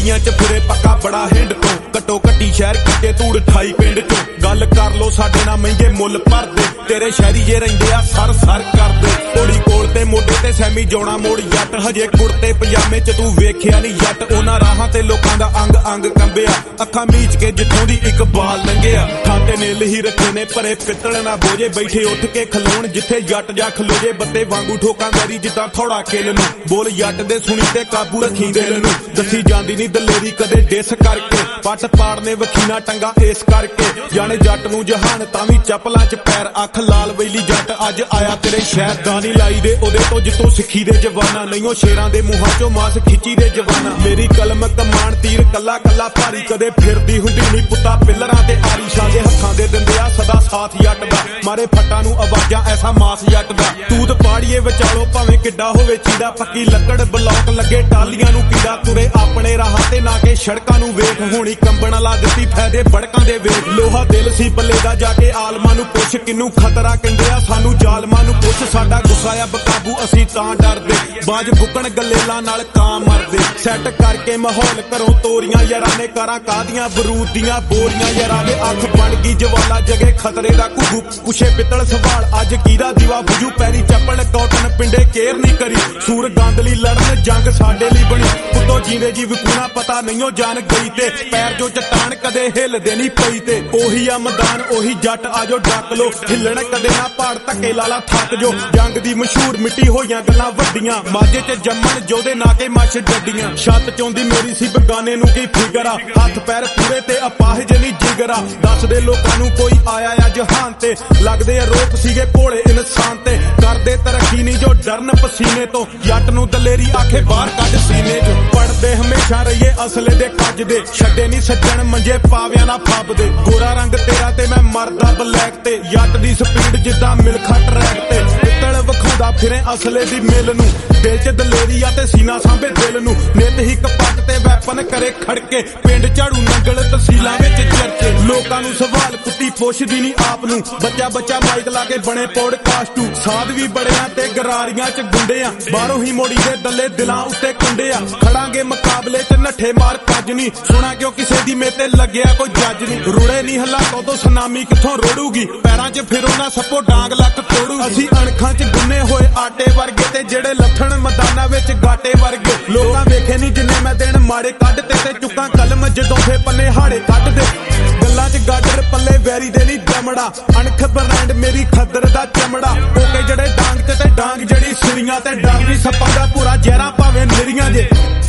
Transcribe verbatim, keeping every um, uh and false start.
गड्डियां च फिरे पक्का बड़ा हिंड तो घट्टो घट्टी शहर किते तूड़ अठाई पिंड चो गल कर लो साडे नाल महंगे मुल भरदे तेरे शहरी जे रहिंदे आ सर सर करदे घोड़ी कोल ते मोढे ते सैमी जोड़ा मोड़ जट हजे कुर्ते पजामे च तू वेखिया नहीं जट उन्हां राहां ते लोकां दा अंग अंग कंबिया अखां मीच के जिथों दी इक बाल लंघिया खाते नील ही रखे ने भरे पित्तल ना बोझे बैठे उठ के खलोण जिथे जट जा खलोजे बत्ते वांगू ठोकां मेरी जिद्दां थोड़ा किल नूं बोल जट दे सुनी ते काबू रखी दिल नूं दसी जांदी नहीं दलेरी कदे डिस करके पट पाड़ने वखीना टंगा इस करके जाने जट नूं जहान तावी चपलां च पैर अख लाल वैली जट अज आया तेरे शहर दानी लाई दे ओदे तो जितों सिੱਖੀ दे जवाना नहीं शेरां दे मुहां चों मास खिची दे जवाना मेरी कलम कमान तीर कला कला भारी कदे फिरदी हुंदी नहीं पुत्ता पिलरां ते आरिशां दे हत्थां दे दिंदे आ सदा साथ जट दा मारे फट्टां नूं आवाजां ऐसा मास जट दा तूत पाड़ीए विचालो भावें किड्डा होवे चीड़ा पक्की लक्कड़ बलौक लगे टालियां नूं कीड़ा तुरे अपने राहां ते ना के सड़कां नूं वेख होणी कंबण ला दित्ती फैदे बड़कां दे वेख लोहा दिल सी पल्ले दा जाके आलमां नूं पुੱਛ किन्नू खतरा कहंदे आ सानू जालमां नूं पुੱਛ साडा गुस्सा आ बेकाबू असीं तां डरदे बाज बुकण गलेलां नाल कां मरदे सैट करके माहौल घरों तोरियां यारां ने कारां कादियां बरूद दियां बोरियां यारां दे अख बन गई जवाला जगे खतरे दा घुघू पुछे पित्तल सवाल अज कीदा दीवा बुझू पैरी चप्पल कॉटन पिंडे केयर नहीं करी सूर गांदली लड़न जंग साडे लई बनी पुत्तो जींदे जी विकूना पता नहींओ जान गई ते पैर जो चट्टान कदे हिलदे नहीं पई ते ओही आ मैदान ओही जट आजो डक लो हिलण कदे ना पहाड़ धक्के लाला थक जो जंग दी मशहूर मिट्टी होईयां गल्लां वड्डियां माझे च जम्मन जोदे ना के मछ डड्डियां छत चौंदी मेरी सी बगाने नूं की फिगर आ हथ पैर पूरे ते अपाहिज नहीं जिगरा दस दे लोकां नूं कोई आया आ जहान ते लगदे आरोप सीगे भोले इंसान ते करदे तरक्की नहीं जो डरन पसीने तो जट नूं दलेरी आखे बाहर कढ सीने जो पढ़दे हमेशा रहिए असले दे कज दे छड्डे नहीं सज्जण मंजे पावियां ना फबदे गोरा रंग तेरा ते मैं मरदा ब्लैक ते जट दी स्पीड जिद्दां मिल्खा ट्रैक ते पित्तल वखाउंदा फिरे असले दी मिल नूं दिल च दलेरी आ ते सीना सांभे दिल नूं नित ही कपट ते वैपन करे खड़के पिंड झाड़ू नंगल तहसीलां विच चर्चे लोकां नूं सवाल कुत्ती पुछदी नहीं आप नूं बच्चा बच्चा माइक ला के बने पॉडकास्ट साध भी बड़ियां ते गरारियां च गुंडे आ बाहरों ही मोड़ी दे दले दिलां उत्ते कुंडे आ खड़ांगे मुकाबले च नठे मार कज नहीं सुना क्यों किसे दी मेते लग्या कोई जज नहीं रुड़े नहीं हलाकों तो सुनामी किथों रोड़ूगी पैरां च फिरो ना सप्पो डांग लक तोड़ू असीं अणखां च गुन्ने होए आटे वर्गे ते जेड़े लथण मैदानां विच गाटे वर्गे लोकां वेखे नहीं जिन्ने मैं दिन माड़े कढते ते चुक्कां कलम जदों फे पन्ने हाड़े कढदे गल्लां च गाडर पल्ले वैरी दे नहीं दमड़ा अणख ब्रांड मेरी खद्दर दा चमड़ा ओके जड़े डांग ते डांग जड़ी सिरियां ते डर नहीं सप्पां दा पूरा जहरा भावें निरियां जे